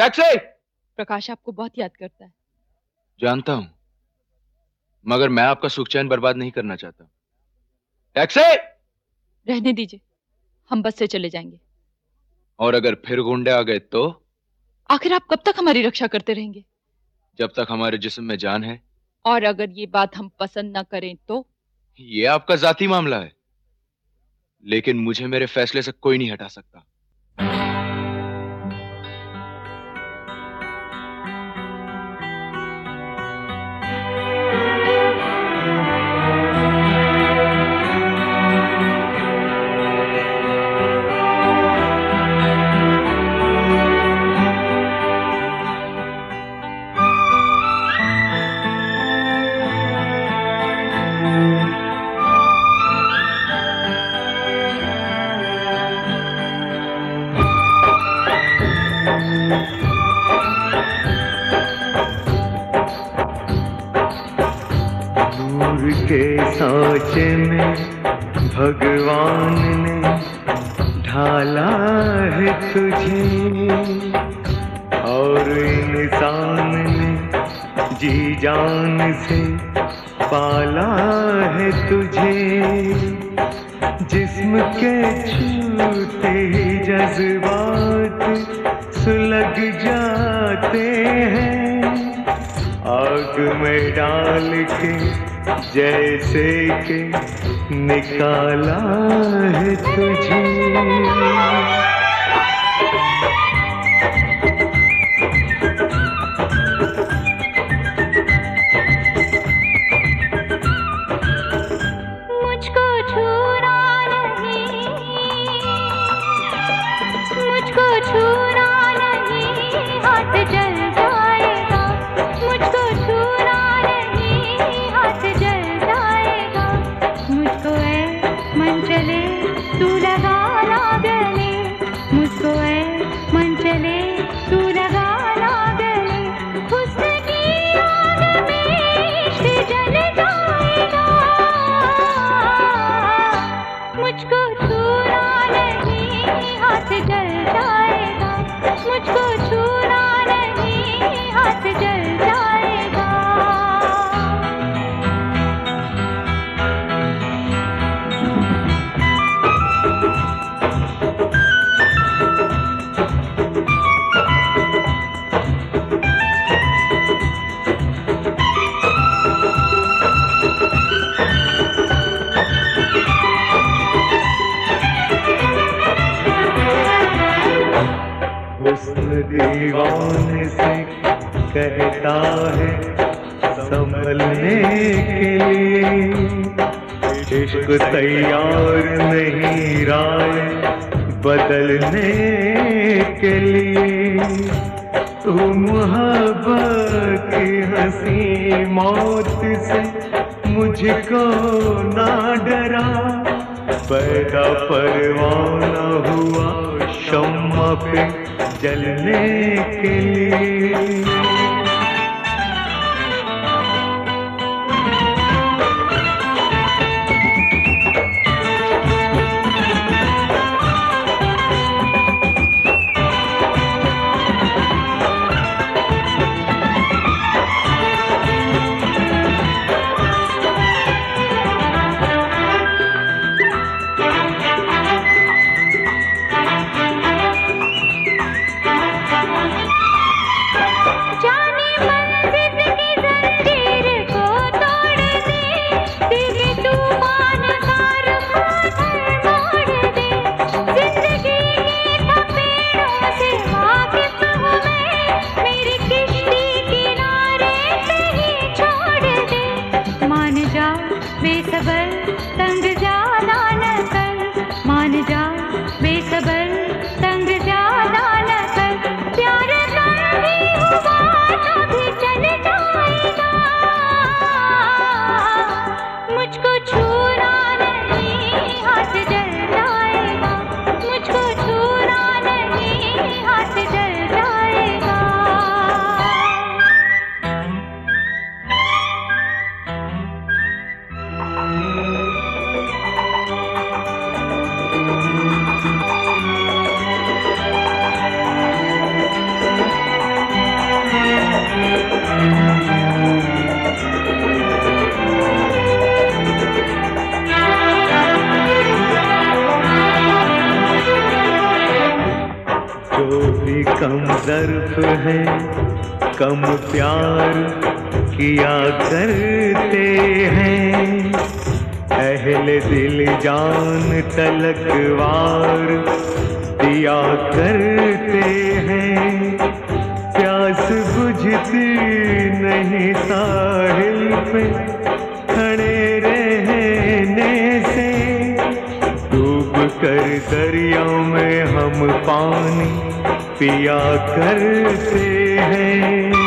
Taxi. प्रकाश आपको बहुत याद करता है। जानता हूं, मगर मैं आपका सुख चैन बर्बाद नहीं करना चाहता। टैक्सी। रहने दीजिए, हम बस से चले जाएंगे। और अगर फिर गुंडे आ गए तो? आखिर आप कब तक हमारी रक्षा करते रहेंगे? जब तक हमारे जिस्म में जान है। और अगर ये बात हम पसंद न करें तो? ये आपका जाती मामला है, लेकिन मुझे मेरे फैसले से कोई नहीं हटा सकता। के सांचे में भगवान ने ढाला है तुझे, और इंसान ने जी जान से पाला है तुझे। जिस्म के छूते ही जज्बात सुलग जाते हैं, आग में डाल के जैसे कि निकाला है तुझे। मुझको छूना नहीं, मुझको छूना नहीं, हाथ जल जाएगा। मुझको छूना नहीं, हाथ जल जाएगा। मुझको ऐ मन चले तू लगा ना गले, मुझको ऐ मन चले तू लगा ना गले। हुस्न की आग में इश्क जल जाएगा। मुझको छूना नहीं, हाथ जल जाएगा। मुझको छूना नहीं, हाथ जल जाएगा। हुस्न दीवाने से कहता है संभलने के लिए, इश्क तैयार नहीं राय बदलने के लिए। तू मोहब्बत की हंसी मौत से मुझको ना डरा, पैदा परवाना हुआ शम्मा पे जलने के लिए। जान जो भी कम ज़र्फ है, कम प्यार किया करते हैं। अहले दिल जान तलकवार दिया करते हैं। प्यास बुझती नहीं साहिल पे खड़े रहने से, डूब कर दरिया में हम पानी पिया करते हैं।